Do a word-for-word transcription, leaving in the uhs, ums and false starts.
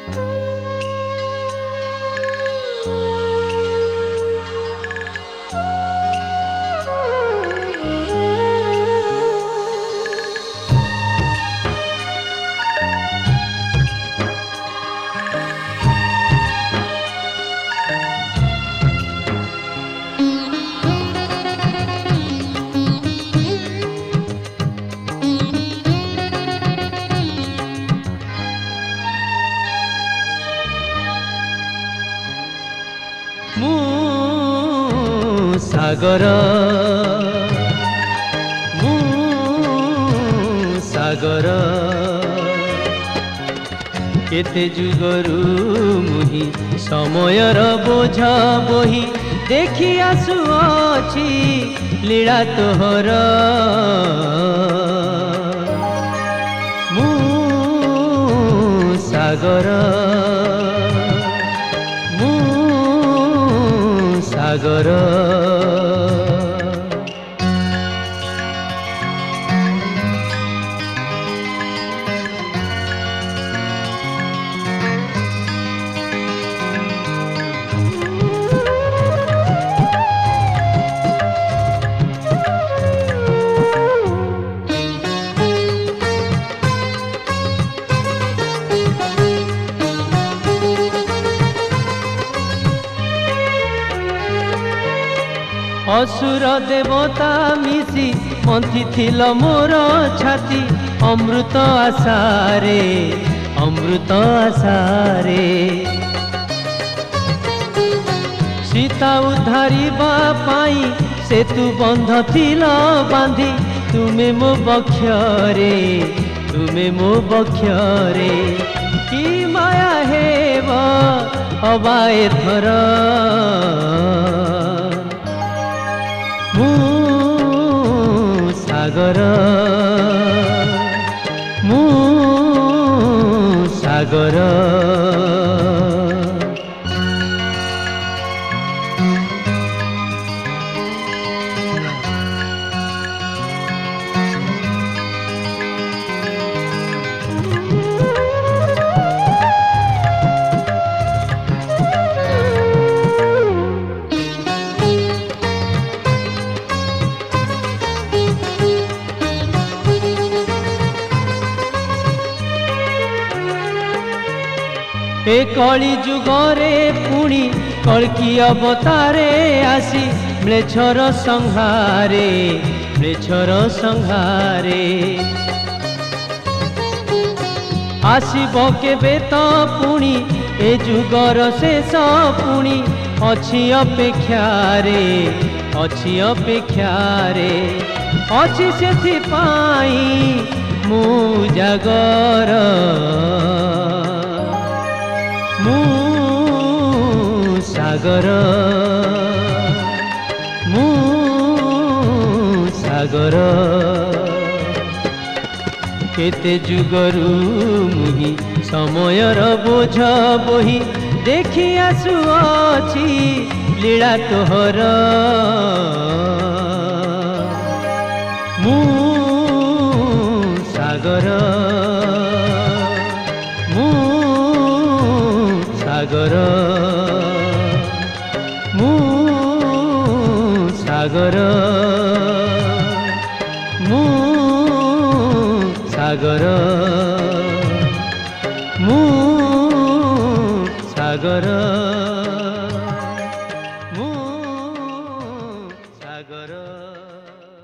सागर मु सागर केते जुगरु मुहि समयर बोझ बोही देखि आसुअछि लीला तोहर मु सागर मु सागर असुर देवता मिसी मंथी थिल मोर छाती अमृत आसारे अमृत आसारे सीता उद्धारिबा पाई सेतु बंध थिल बांधी तुमे मो बक्षरे तुमे मो बक्षरे कि माया हेब हवा एथर मु सागर मु सागर ए कली जुगरे पुणी कल्की अवतारे आसी म्लेच्छर संहारे म्लेच्छर संहारे आसीब केबे तो पुणी ए जुगर शेष पुणी अछि अपेक्षारे अछि अपेक्षारे अछि सेथि पाई मु जागर मु सागर मु सागर केते जुगरु मुहि समयर बोझ बोही देखि आसुअछि लीला तोहर मु सागर मु सागर मु सागर मु सागर मु सागर मु सागर।